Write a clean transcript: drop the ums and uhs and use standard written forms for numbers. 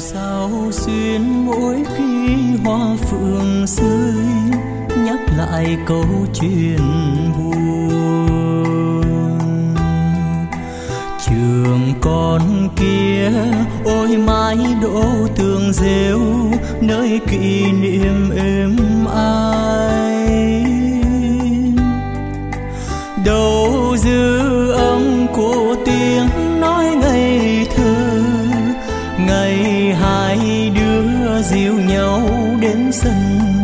sao xuyên mỗi khi hoa phượng rơi, nhắc lại câu chuyện buồn. Trường con kia ôi mái đỗ tường rêu, nơi kỷ niệm êm ái. Đâu dư âm của tiếng nói ngây thơ, ngày hai đứa dìu nhau đến sân